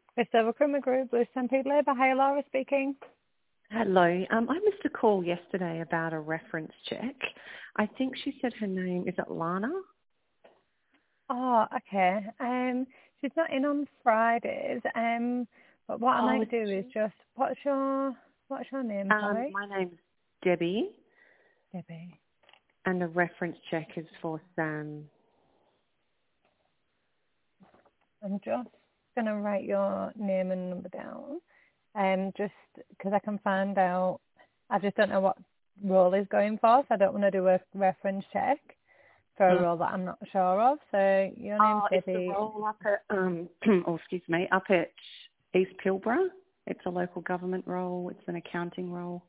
Bristol Recruitment Group, Blue Stampede Labour. Hi, Laura speaking. Hello. I missed a call yesterday about a reference check. I think she said her name, is it Lana? Oh, okay. She's not in on Fridays. But what I Oh, might isn't do is she? just what's your name? Sorry, My name's Debbie, Debbie. and the reference check is for Sam. I'm just gonna write your name and number down. Just because I can find out. I just don't know what role is going for, so I don't want to do a reference check for a Mm. role that I'm not sure of. So your name's Oh, it's the Debbie. role up at, up at East Pilbara. It's a local government role. It's an accounting role.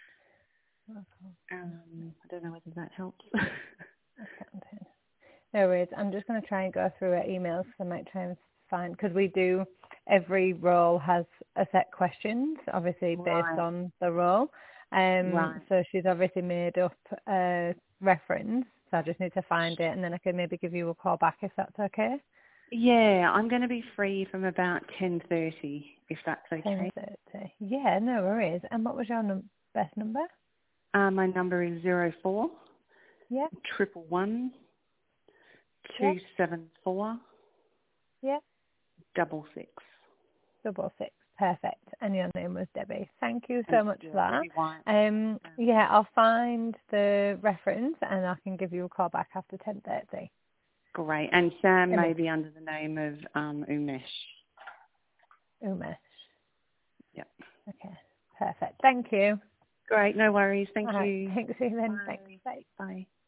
I don't know whether that helps. Accounting. No worries. I'm just going to try and go through her emails. I might try and find, because every role has a set questions, obviously based Right. on the role. Right. So she's obviously made up a reference. So I just need to find it, and then I can maybe give you a call back if that's okay. Yeah, I'm going to be free from about 10:30, if that's okay. 10:30. Yeah, no worries. And what was your best number? My number is 04 Yeah, 111 yeah, 274 yeah. 66. 66. Perfect. And your name was Debbie. Thank you And so much yeah, for that. Debbie White. Yeah, I'll find the reference and I can give you a call back after 10:30. Great. And Sam may Umesh. be under the name of Umesh. Umesh. Yep. Okay. Perfect. Thank you. Great. No worries. Thank All right. you. Thanks, Susan. Thanks. Bye. Bye. Bye.